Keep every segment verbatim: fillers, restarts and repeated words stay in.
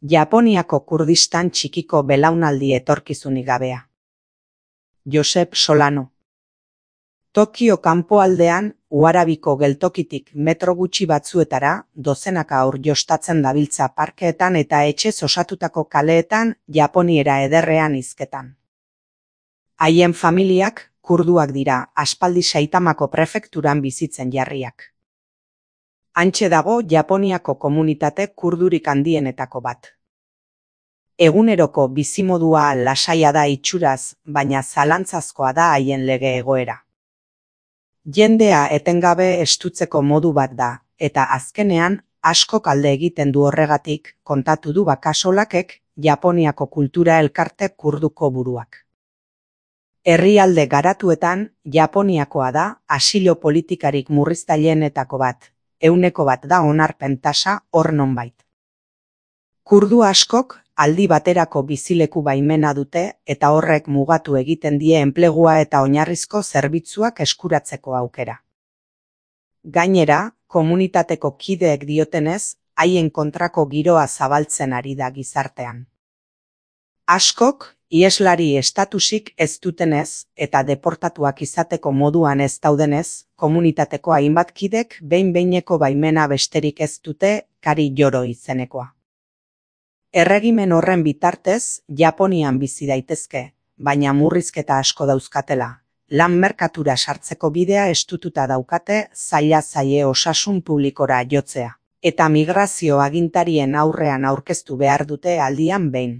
Japoniako Kurdistan txikiko belaunaldi etorkizunik gabea. Josep Solano. Tokio kanpoaldean, Uarabiko geltokitik metro gutxi batzuetara, dozenaka haur jostatzen dabiltza parkeetan eta etxez osatutako kaleetan, japoniera ederrean hizketan. Haien familiak, kurduak dira, aspaldi Saitamako prefekturan bizitzen jarriak. Hantxe dago Japoniako komunitate kurdurik handienetako bat. Eguneroko bizimodua lasaia da itxuraz, baina zalantzazkoa da haien lege egoera. Jendea etengabe estutzeko modu bat da, eta azkenean askok alde egiten du horregatik, kontatu du Bakasolakek, Japoniako kultura elkarte kurduko buruak. Herrialde garatuetan, Japoniakoa da asilo politikarik murriztaileenetako bat, ehuneko bat da onarpen tasa hor nonbait. Kurdu askok aldi baterako bizileku baimena dute eta horrek mugatu egiten die enplegua eta oinarrizko zerbitzuak eskuratzeko aukera. Gainera, komunitateko kideek diotenez, haien kontrako giroa zabaltzen ari da gizartean. Askok, ieslari estatusik ez dutenez eta deportatuak izateko moduan ez daudenez, komunitateko hainbat kidek behin-behineko baimena besterik ez dute Kari Joro izenekoa. Erregimen horren bitartez, Japonian bizi daitezke, baina murrizketa asko dauzkatela. Lan merkatura sartzeko bidea estututa daukate zaila zaie osasun publikora jotzea, eta migrazio agintarien aurrean aurkeztu behar dute aldian behin.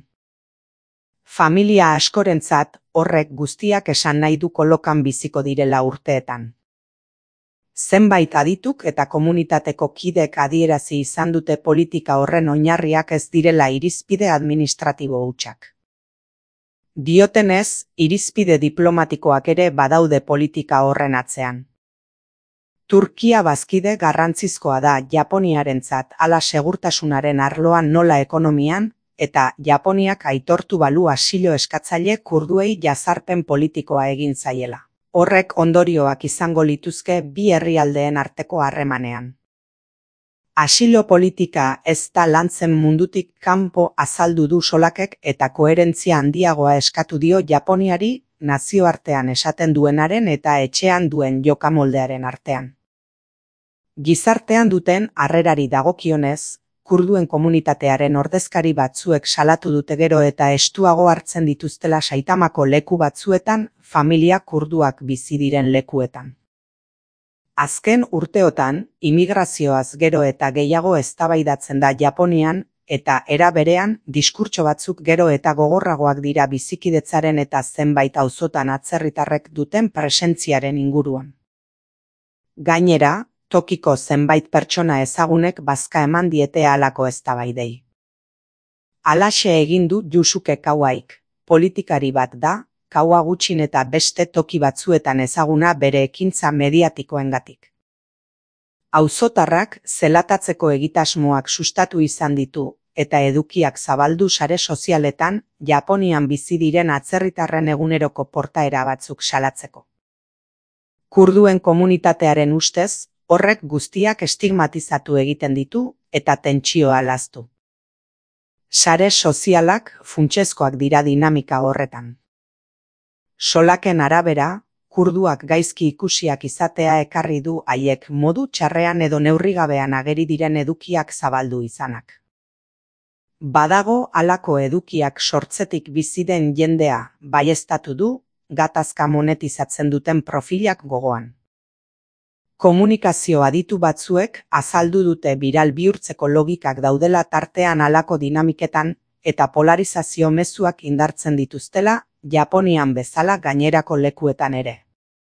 Familia askorentzat horrek guztiak esan nahi du kolokan biziko direla urteetan. Zenbait adituk eta komunitateko kidek adierazi izan dute politika horren oinarriak ez direla irizpide administratibo hutsak. Diotenez, irizpide diplomatikoak ere badaude politika horren atzean. Turkia bazkide garrantzizkoa da Japoniarentzat hala segurtasunaren arloan nola ekonomian, eta Japoniak aitortu balu asilo eskatzaile kurduei jazarpen politikoa egin zaiela. Horrek ondorioak izango lituzke bi herrialdeen arteko harremanean. Asilo politika ez da lantzen mundutik kanpo azaldu du Solakek eta koherentzia handiagoa eskatu dio Japoniari nazioartean esaten duenaren eta etxean duen jokamoldearen artean. Gizartean duten harrerari dagokionez, kurduen komunitatearen ordezkari batzuek salatu dute gero eta estuago hartzen dituztela Saitamako leku batzuetan, familia kurduak bizi diren lekuetan. Azken urteotan, imigrazioaz gero eta gehiago eztabaidatzen da Japonian, eta era berean, diskurtso batzuk gero eta gogorragoak dira bizikidetzaren eta zenbait auzotan atzerritarrek duten presentziaren inguruan. Gainera, tokiko zenbait pertsona ezagunek bazka eman diete halako eztabaidei. Halaxe egin du Yusuke Kawaik, politikari bat da, Kawaguchin eta beste toki batzuetan ezaguna bere ekintza mediatikoengatik. Auzotarrak zelatatzeko egitasmoak sustatu izan ditu eta edukiak zabaldu sare sozialetan Japonian bizi diren atzerritarren eguneroko portaera batzuk salatzeko. Kurduen komunitatearen ustez, horrek guztiak estigmatizatu egiten ditu eta tentsioa laztu. Sare sozialak funtsezkoak dira dinamika horretan. Solaken arabera, kurduak gaizki ikusiak izatea ekarri du haiek modu txarrean edo neurrigabean ageri diren edukiak zabaldu izanak. Badago halako edukiak sortzetik bizi den jendea baieztatu du, gatazka monetizatzen duten profilak gogoan. Komunikazio aditu batzuek azaldu dute biral bihurtzeko logikak daudela tartean halako dinamiketan eta polarizazio mezuak indartzen dituztela Japonian bezala gainerako lekuetan ere.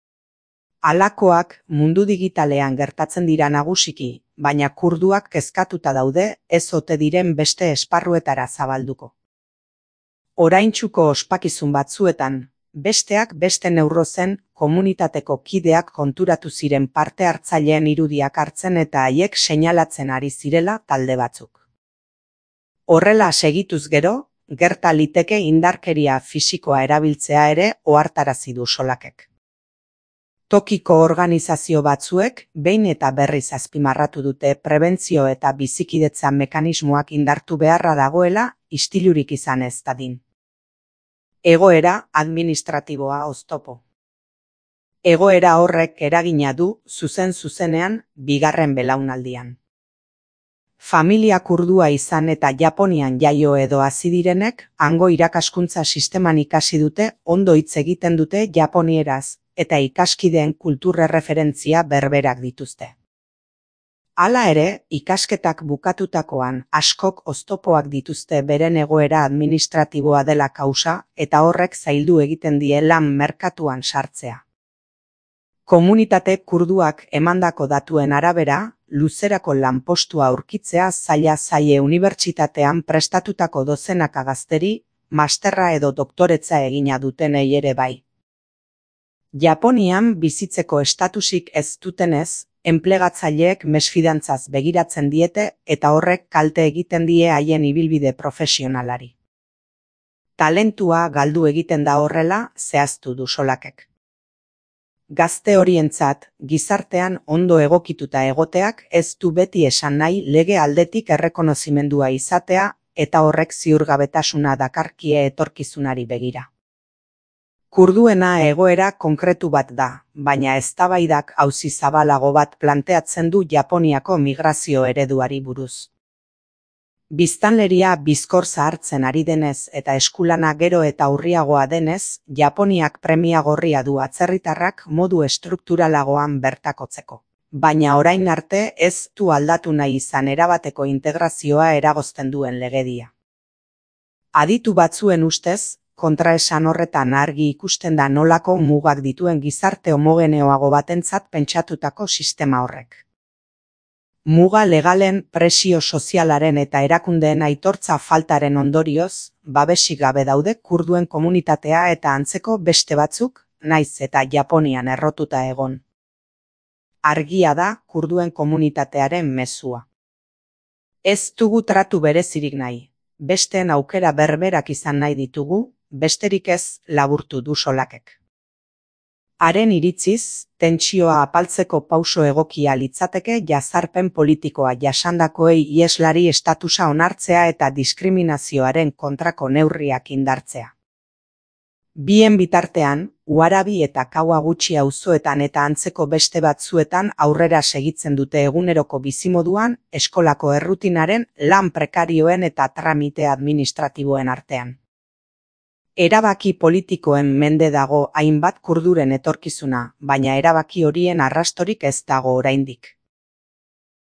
Halakoak mundu digitalean gertatzen dira nagusiki, baina kurduak kezkatuta daude ez ote diren beste esparruetara zabalduko. Oraintsuko ospakizun batzuetan, besteak beste neurrozen komunitateko kideak konturatu ziren parte hartzaileen irudiak hartzen eta haiek seinalatzen ari zirela talde batzuk. Horrela segituz gero, gerta liteke indarkeria fisikoa erabiltzea ere ohartarazi du Solakek. Tokiko organizazio batzuek behin eta berriz azpimarratu dute prebentzio eta bizikidetza mekanismoak indartu beharra dagoela istilurik izan ez dadin. Egoera administratiboa oztopo. Egoera horrek eragina du zuzen-zuzenean bigarren belaunaldian. Familia kurdua izan eta Japonian jaio edo hazi direnek hango irakaskuntza sisteman ikasi dute, ondo hitz egiten dute japonieraz, eta ikaskideen kulturreferentzia berberak dituzte. Hala ere, ikasketak bukatutakoan askok oztopoak dituzte beren egoera administratiboa dela kausa eta horrek zaildu egiten die lan merkatuan sartzea. Komunitate kurduak emandako datuen arabera, luzerako lanpostua aurkitzea zaila zaie unibertsitatean prestatutako dozenaka gazteri, masterra edo doktoretza egina dutenei ere bai. Japonian bizitzeko estatusik ez dutenez, enplegatzaileek mesfidantzaz begiratzen diete eta horrek kalte egiten die haien ibilbide profesionalari. Talentua galdu egiten da horrela, zehaztu du Solakek. Gazte horientzat, gizartean ondo egokituta egoteak ez du beti esan nahi lege aldetik errekonozimendua izatea eta horrek ziurgabetasuna dakarkie etorkizunari begira. Kurduena egoera konkretu bat da, baina eztabaidak auzi zabalago bat planteatzen du Japoniako migrazio ereduari buruz. Biztanleria bizkor zahartzen ari denez eta eskulana gero eta urriagoa denez, Japoniak premia gorria du atzerritarrak modu estrukturalagoan bertakotzeko. Baina orain arte ez du aldatu nahi izan erabateko integrazioa eragozten duen legedia. Aditu batzuen ustez, kontraesan horretan argi ikusten da nolako mugak dituen gizarte homogeneoago batentzat pentsatutako sistema horrek. Muga legalen, presio sozialaren eta erakundeen aitortza faltaren ondorioz, babesik gabe daude kurduen komunitatea eta antzeko beste batzuk, naiz eta Japonian errotuta egon. Argia da kurduen komunitatearen mezua. Ez dugu tratu berezirik nahi, besteen aukera berberak izan nahi ditugu, besterik ez laburtu du Solakek. Haren iritziz, tentsioa apaltzeko pauso egokia litzateke jazarpen politikoa jasandakoei ieslari estatusa onartzea eta diskriminazioaren kontrako neurriak indartzea. Bien bitartean, Uarabi eta Kawaguchi auzoetan eta antzeko beste batzuetan aurrera segitzen dute eguneroko bizimoduan, eskolako errutinaren, lan prekarioen eta tramite administratiboen artean. Erabaki politikoen mende dago hainbat kurduren etorkizuna, baina erabaki horien arrastorik ez dago oraindik.